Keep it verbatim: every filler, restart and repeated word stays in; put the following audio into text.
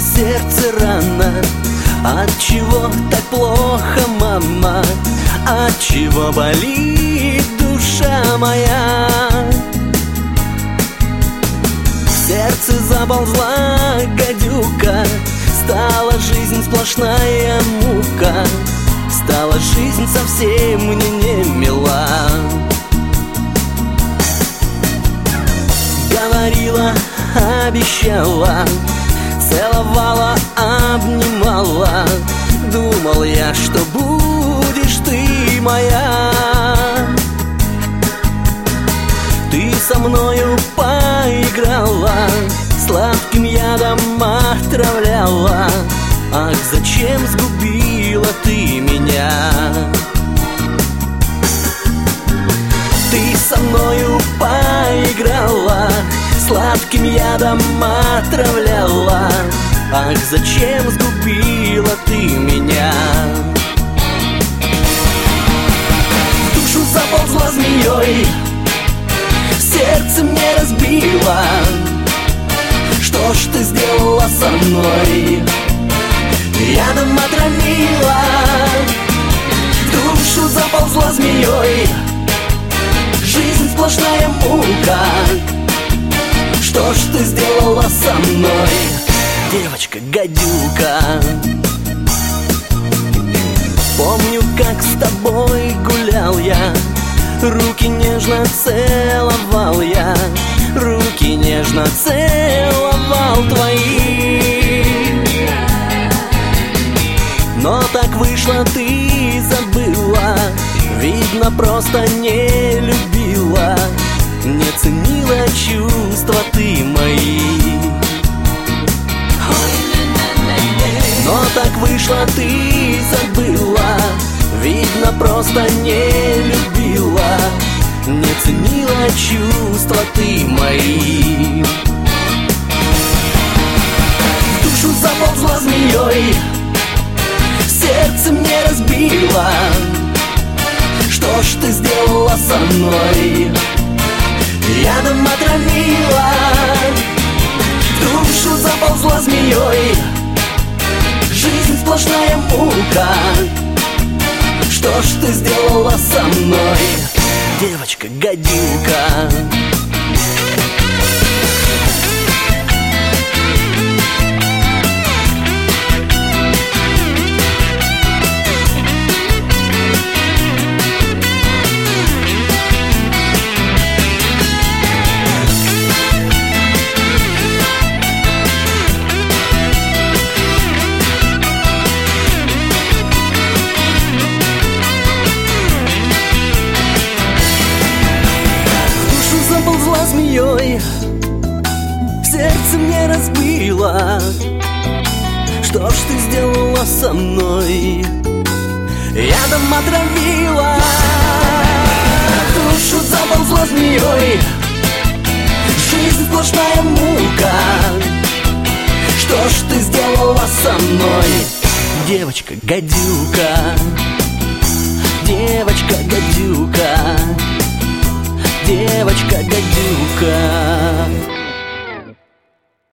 сердце рана. Отчего так плохо, мама? Отчего болит душа моя? В сердце заползла гадюка, стала жизнь сплошная мука, стала жизнь совсем мне не мила. Говорила, обещала, целовала, обнимала, думал я, что будешь ты моя. Ты со мною поиграла, сладким ядом отравляла. Ах, зачем сгубила ты меня? Ты со мною поиграла, сладким ядом отравляла. Ах, зачем сгубила ты меня? В душу заползла змеей, сердце мне разбила. Что ж ты сделала со мной? Ядом отравила. В душу заползла змеей, жизнь сплошная мука. Что ж ты сделала со мной, девочка-гадюка? Помню, как с тобой гулял я, руки нежно целовал я, руки нежно целовал твои. Но так вышло, ты забыла, видно, просто не любила, не ценила чувства ты мои. Но так вышло, ты забыла, видно, просто не любила, не ценила чувства ты мои. В душу заползла змеей, сердце мне разбила. Что ж ты сделала со мной? Ядом отравила. В душу заползла змеей, жизнь сплошная мука. Что ж ты сделала со мной, девочка-гадюка? Змеей сердце мне разбила. Что ж ты сделала со мной? Ядом отравила. Душу заползла змеей, жизнь сплошная мука. Что ж ты сделала со мной, девочка-гадюка? Девочка-гадюка, девочка-гадюка.